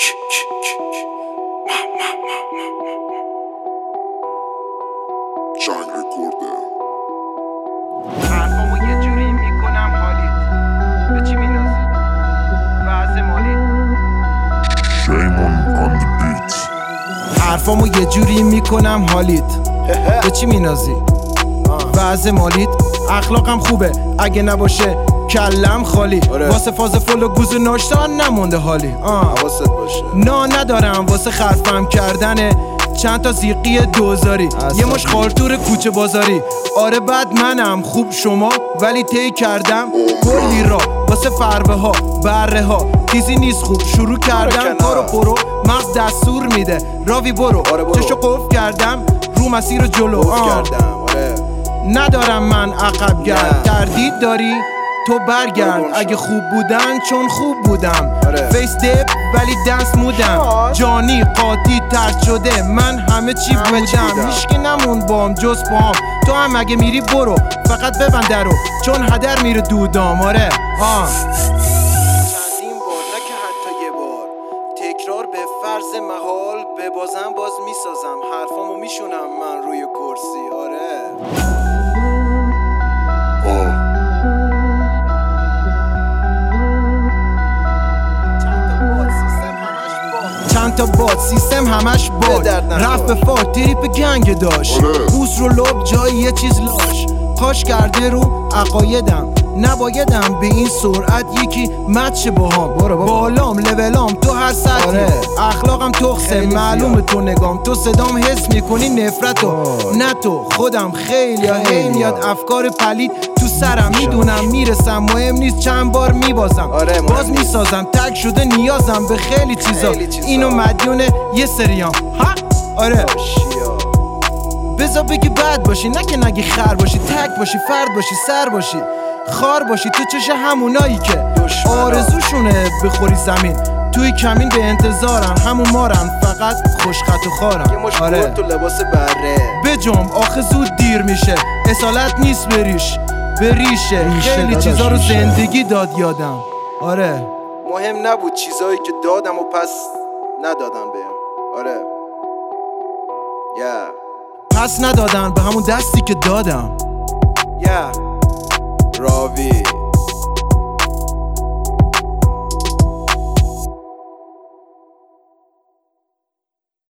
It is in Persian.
جنگ رکورده. حرفامو یه جوری میکنم حالیت به چی مینازی؟ وضع مالیت Shaymon on the beat. حرفامو یه جوری میکنم حالیت به چی مینازی؟ وضع مالیت اخلاقم خوبه اگه نباشه کلم خالی. واسه فاز فل و گوز و ناشتان نمونده حالی. حواست باشه. ندارم واسه خرفم کردن چند تا زیقی دوزاری، یه مش خالتور کوچه بازاری. آره بد منم خوب شما، ولی طی کردم کلی را واسه فربه ها بره ها. چیزی نیست خوب شروع کردم کارو برو، مغز دستور میده راوی برو. چشو قفل کردم رو مسیر جلو ندارم من عقب گرد. تردید داری تو برگرد اگه خوب بودن چون خوب بودم. فیس دپ ولی دنس مودم، جانی قاطی ترد شده من همه چی بودم. هیشکی نموند بام جز پام، تو هم اگه میری برو فقط ببند درو چون هدر میره دودام. آره چندین بار نه که حتی یه بار تکرار به فرض محال، به بازم باز میسازم حرفامو میشونم من روی کرسی. آره چند تا باد سیستم همش باد رفت به فال تریپ گنگ داشت. بوس رو لب جای یه چیز لاش خاش کرده رو عقایدم. نبایدم به این سرعت یکی مچ باهام. بالام لولام تو هر سطحی. اخلاقم تخصه معلومه تو نگام، تو صدام حس میکنی نفرتو. نه تو خودم خیلی هی میاد افکار پلید تو سرم. میدونم میرسم مهم نیست چند بار میبازم باز میسازم. تک شده نیازم به خیلی چیزا، اینو مدیون یه سریام. آره بذار بگی بد باشی نه که نگی خر باشی. تک باشی فرد باشی سر باشی خار باشی تو چش همونایی که آرزوشونه بخوری زمین. توی کمین به انتظارن همون مارن فقط خوشخط و خارن. یه مش تو لباس بره بجم آخه زود دیر میشه، اصالت نیست بریش بریشه. خیلی چیزا رو زندگی داد یادم. آره مهم نبود چیزایی که دادم و پس ندادن بهم. آره پس ندادن به همون دستی که دادم.